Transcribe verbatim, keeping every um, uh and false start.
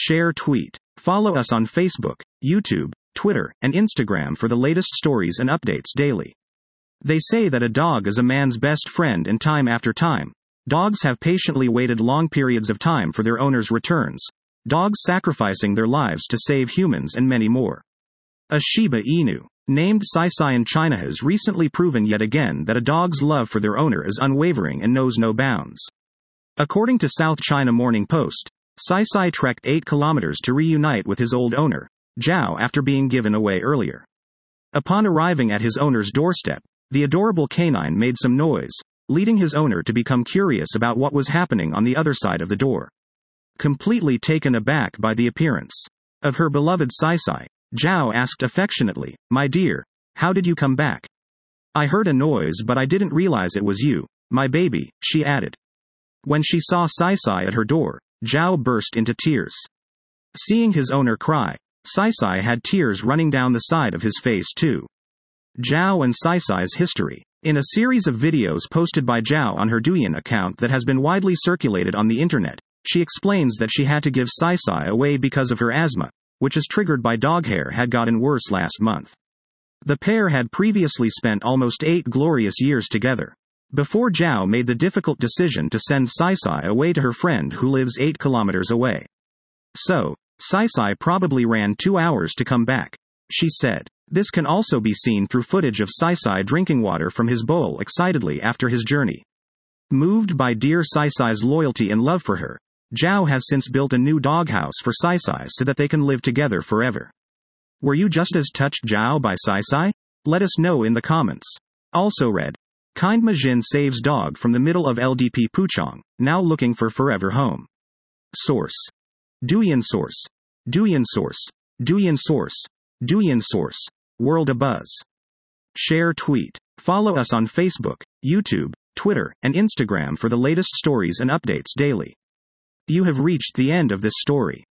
Share tweet. Follow us on Facebook, YouTube, Twitter, and Instagram for the latest stories and updates daily. They say that a dog is a man's best friend, and time after time, dogs have patiently waited long periods of time for their owners' returns, dogs sacrificing their lives to save humans, and many more. A Shiba Inu, named Sai in China, has recently proven yet again that a dog's love for their owner is unwavering and knows no bounds. According to South China Morning Post, Sai trekked eight kilometers to reunite with his old owner, Zhao, after being given away earlier. Upon arriving at his owner's doorstep, the adorable canine made some noise, leading his owner to become curious about what was happening on the other side of the door. Completely taken aback by the appearance of her beloved Sai, Zhao asked affectionately, "My dear, how did you come back?" "I heard a noise, but I didn't realize it was you, my baby," she added. When she saw Sai at her door, Zhao burst into tears. Seeing his owner cry, Sai had tears running down the side of his face too. Zhao and Sai's history. In a series of videos posted by Zhao on her Douyin account that has been widely circulated on the internet, she explains that she had to give Sai away because of her asthma, which is triggered by dog hair, had gotten worse last month. The pair had previously spent almost eight glorious years together, before Zhao made the difficult decision to send Sai away to her friend who lives eight kilometers away. So, Sai probably ran two hours to come back, she said. This can also be seen through footage of Sai drinking water from his bowl excitedly after his journey. Moved by dear Sai's loyalty and love for her, Zhao has since built a new doghouse for Sai so that they can live together forever. Were you just as touched, Zhao, by Sai? Let us know in the comments. Also read, Kind Majin saves dog from the middle of L D P Puchong, now looking for forever home. Source. Douyin source. Douyin source. Douyin source. Douyin source. World Abuzz. Share tweet. Follow us on Facebook, YouTube, Twitter, and Instagram for the latest stories and updates daily. You have reached the end of this story.